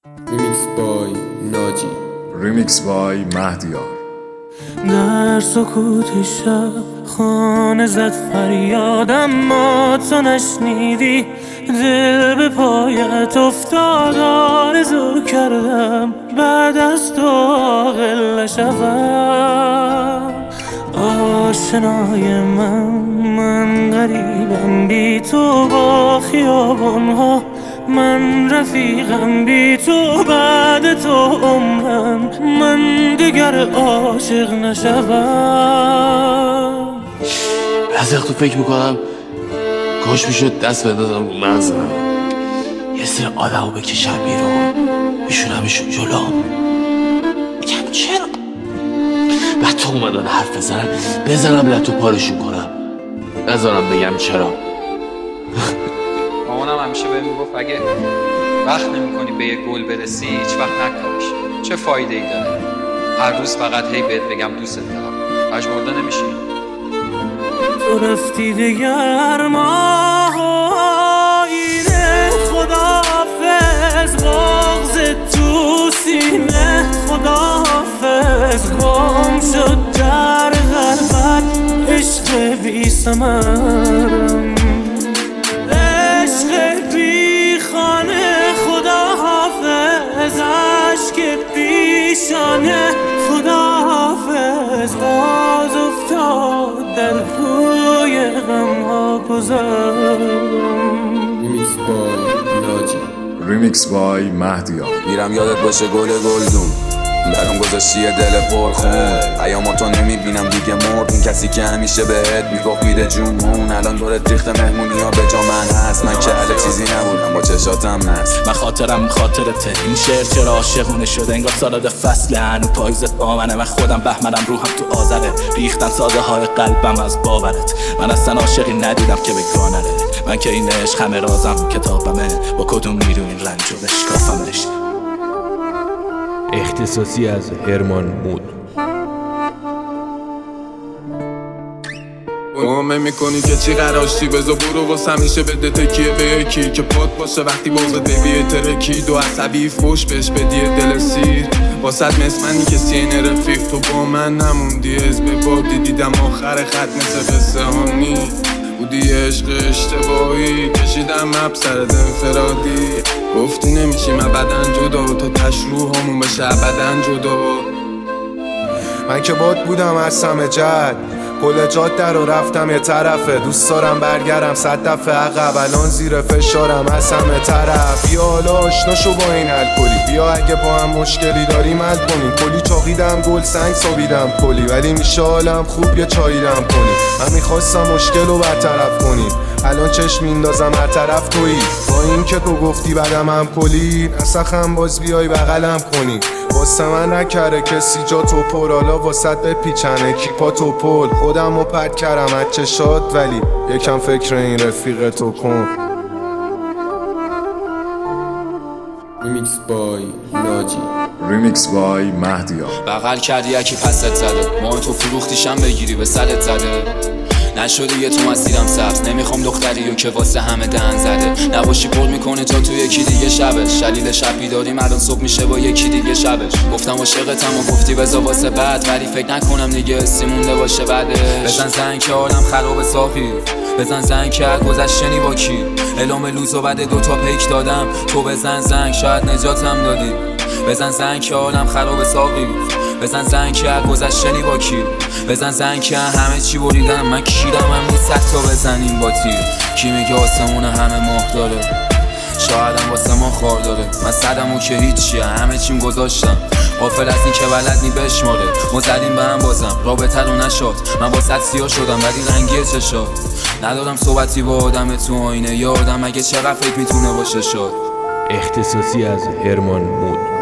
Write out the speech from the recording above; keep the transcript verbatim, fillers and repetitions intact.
ریمیکس بای ناجی، ریمیکس بای مهدیار. در سکوت شب خانه زد فریادم، ما تو نشنیدی. دل به پایت افتاد، آرزو کردم بعد از تو عاقل نشوم. آشنای من من غریبم بی تو، با خیابانها من رفیقم بی تو. بعد تو عمرم من دیگر عاشق نشوم. بعضی وقت فکر میکنم کاش میشد دست بدادم رو مغزم، یه سری آدمو بکشم بیرون، بشونمشون جلوم، میگم چرا؟ بعد تو اومدن حرف بزنن بزنم لطو پارشون کنم، نذارم بگم چرا. مامانم همیشه بهم میگفت اگه وقت نمی‌کنی به یه گل برسی هیچ وقت نکاریش، چه فایده ای داره؟ هر روز فقط هی بهت بگم دوست دارم، مجبورده نمیشی. تو رفتی دیگر ما آینه، خداحافظ بغض تو سینه، خداحافظ گم شد در غربت عشق بی ثمرم، عشق بی خانه، خداحافظ عشق پیشانه، خداحافظ باز افتاد در کوی غم ها گذرم. ریمیکس بای ناجی، ریمیکس بای مهدیار. میرم یادت باشه گل گلدون، برام گذاشتی یه دل پرخون. پیاماتو نمیبینم دیگه مرد، اون کسی که همیشه بهت میگفت میره جونمون. الان دورت ریخته مهمونی ها به جا من هست، من که اهل چیزی نبودم با چشاتم هست. من خاطرم خاطرته، این شعر چرا عاشقونه شده، انگار سالاد فصل هنو پاییزت با منه. من خودم بهمنم روحم تو آذره، ریختن ساده های قلبم از باورت. من اصلا عاشقی ندیدم که بگانره، من که این عشق همه رازم کتابمه، با کدوم نیرو این رنجو بشکافمش. اختصاصی از هرمان مود. قومه میکنی که چی قراشتی، بذار برو واسه همیشه بده تکیه به یکی که پات باشه وقتی باز دیویه ترکی. دو عصبی فوش بهش بدیه دل سیر واسه مسمنی که سینه رفیق. تو با من نموندی از به بادی، دیدم آخر خط مثل قصه هانی بودی. عشق اشتباهی کشیدم مب سرد انفرادی، گفتی نمیشیم ابداً جدا، تا تشروح همون بشه ابداً جدا. من که باد بودم از سمه جد، کل جاده رو رفتم یه طرفه. دوست دارم برگرم صد دفعه عقب، الان زیر فشارم از همه طرف. بیا حالا آشنا شو با این الکلی، بیا اگه با هم مشکلی داریم حل کنیم. کلی چاقیدم گل سنگ سابیدم کلی، ولی میشه حالم خوب یه چاییدم کنیم. من میخواستم مشکل رو برطرف کنیم، الان چشم میندازم هر طرف تویی. با این که تو گفتی بعدم هم کلی، نسخم باز بیای بغلم کنی. واسه من نکره کسی جا تو پر، حالا واسط بپیچنه کیپا تو پل. خودم رو پرد کردم از چشات، ولی یکم فکر این رفیق تو کن. ریمیکس بای ناجی، ریمیکس بای مهدیار. بغل کردی یکی پست زده، ما تو فروختیشم بگیری به سرت زده. نشدی یه تو مسیرم سبز، نمیخوام دختریو که واسه همه دهن زده. نباشی پر میکنه جا تو یکی دیگه شبش، شلیل شب بیداریم الان صبح میشه با یکی دیگه شبش. گفتم عاشقتم و گفتی بذار واسه بعد، ولی فکر نکنم دیگه حسی مونده باشه بعدش. بزن زنگ که حالم خراب ساقی، بزن زنگ که گذشتنی با کی. اعلام لوز و بعد دوتا پیک دادم، تو بزن زنگ شاید نجاتم دادی. بزن زنگ که حالم خراب ساقی، بزن زنگ که گذشتنی با کی. بزن زنگ که همه چی بریدم، من کیرم هم نیست تا بزنیم با تیر. کی میگه آسمون همه ماه داره، شایدم واسه ما خار داره. من صدمو که هیچیه، همه چیم گذاشتم، غافل از این که بلد نی بشماره. ما زدیم به هم بازم رابطه رو نشد، من با صد سیاه شدم ولی رنگیه چشات. ندارم صحبتی با آدم تو آینه، یا آدم اگه چقدر فکر میتونه باشه شد. اختصاصی از هرمان مود.